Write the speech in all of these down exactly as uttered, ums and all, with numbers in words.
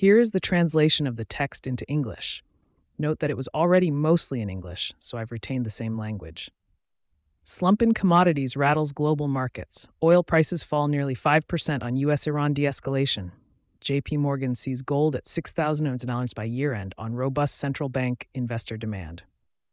Here is the translation of the text into English. Note that it was already mostly in English, so I've retained the same language. Slump in commodities rattles global markets. Oil prices fall nearly five percent on U S Iran de-escalation. J P Morgan sees gold at six thousand dollars by year-end on robust central bank investor demand.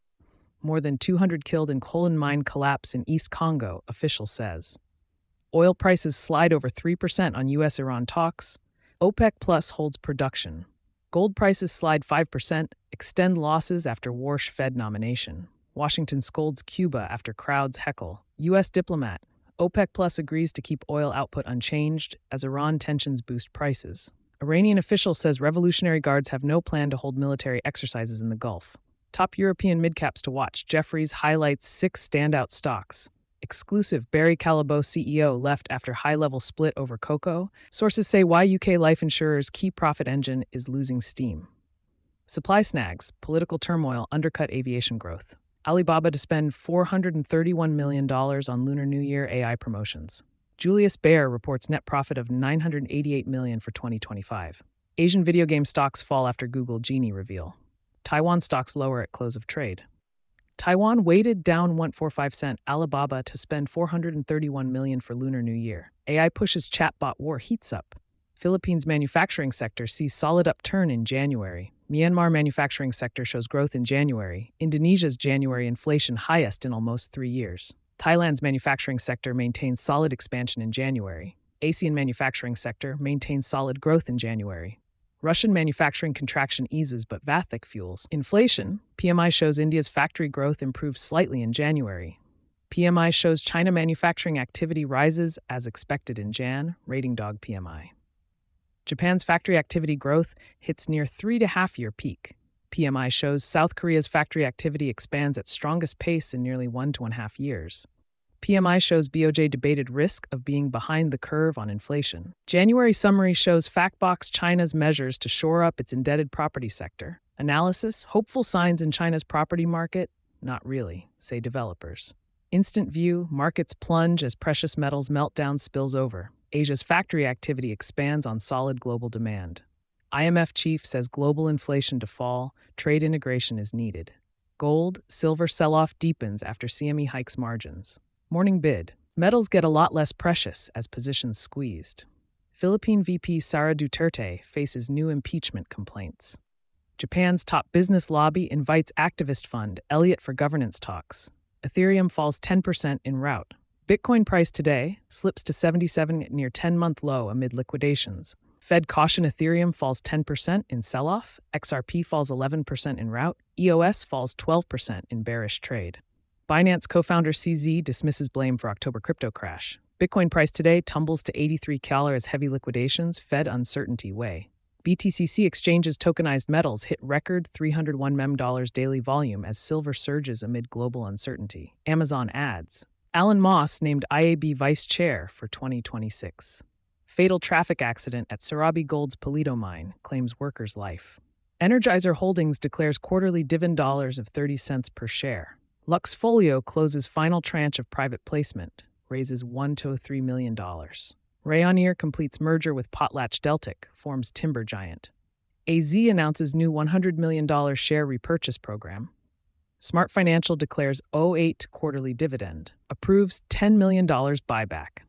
More than two hundred killed in coltan mine collapse in East Congo, official says. Oil prices slide over three percent on U S Iran talks. OPEC Plus holds production. Gold prices slide five percent, extend losses after Warsh Fed nomination. Washington scolds Cuba after crowds heckle. U S diplomat. OPEC Plus agrees to keep oil output unchanged as Iran tensions boost prices. Iranian official says Revolutionary Guards have no plan to hold military exercises in the Gulf. Top European midcaps to watch. Jefferies highlights six standout stocks. Exclusive. Barry Callebaut, C E O, left after high-level split over cocoa. Sources say why U K life insurers' key profit engine is losing steam. Supply snags. Political turmoil undercut aviation growth. Alibaba to spend four hundred thirty-one million dollars on Lunar New Year A I promotions. Julius Baer reports net profit of nine hundred eighty-eight million dollars for twenty twenty-five. Asian video game stocks fall after Google Genie reveal. Taiwan stocks lower at close of trade. Taiwan weighted down one dollar forty-five cents. Alibaba to spend four hundred thirty-one million dollars for Lunar New Year. A I pushes chatbot war heats up. Philippines manufacturing sector sees solid upturn in January. Myanmar manufacturing sector shows growth in January. Indonesia's January inflation highest in almost three years. Thailand's manufacturing sector maintains solid expansion in January. ASEAN manufacturing sector maintains solid growth in January. Russian manufacturing contraction eases but Vathik fuels inflation. P M I shows India's factory growth improves slightly in January. P M I shows China manufacturing activity rises as expected in January. Rating Dog P M I. Japan's factory activity growth hits near three-to-half-year peak. P M I shows South Korea's factory activity expands at strongest pace in nearly one to one half years. P M I shows B O J debated risk of being behind the curve on inflation. January summary shows Factbox China's measures to shore up its indebted property sector. Analysis, hopeful signs in China's property market? Not really, say developers. Instant view, markets plunge as precious metals meltdown spills over. Asia's factory activity expands on solid global demand. I M F chief says global inflation to fall, trade integration is needed. Gold, silver sell-off deepens after C M E hikes margins. Morning bid. Metals get a lot less precious as positions squeezed. Philippine V P Sara Duterte faces new impeachment complaints. Japan's top business lobby invites activist fund Elliott for governance talks. Ethereum falls ten percent in rout. Bitcoin price today slips to seventy-seven at near ten-month low amid liquidations. Fed caution Ethereum falls ten percent in sell-off. X R P falls eleven percent in rout. E O S falls twelve percent in bearish trade. Binance co-founder C Z dismisses blame for October crypto crash. Bitcoin price today tumbles to eighty-three dollars as heavy liquidations, Fed uncertainty weigh. B T C C Exchange's tokenized metals hit record three hundred one million dollars daily volume as silver surges amid global uncertainty. Amazon adds. Alan Moss named I A B vice chair for twenty twenty-six. Fatal traffic accident at Sarabi Gold's Palito mine claims worker's life. Energizer Holdings declares quarterly dividend dollars of thirty cents per share. Luxfolio closes final tranche of private placement, raises one to three million dollars. Rayonier completes merger with PotlatchDeltic, forms timber giant. A Z announces new one hundred million dollars share repurchase program. Smart Financial declares oh eight quarterly dividend, approves ten million dollars buyback.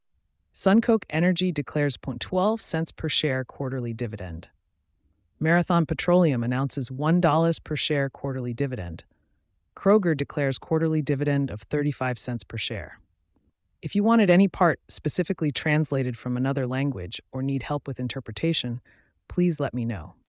Suncoke Energy declares zero point one two cents per share quarterly dividend. Marathon Petroleum announces one dollar per share quarterly dividend. Kroger declares quarterly dividend of thirty-five cents per share. If you wanted any part specifically translated from another language or need help with interpretation, please let me know.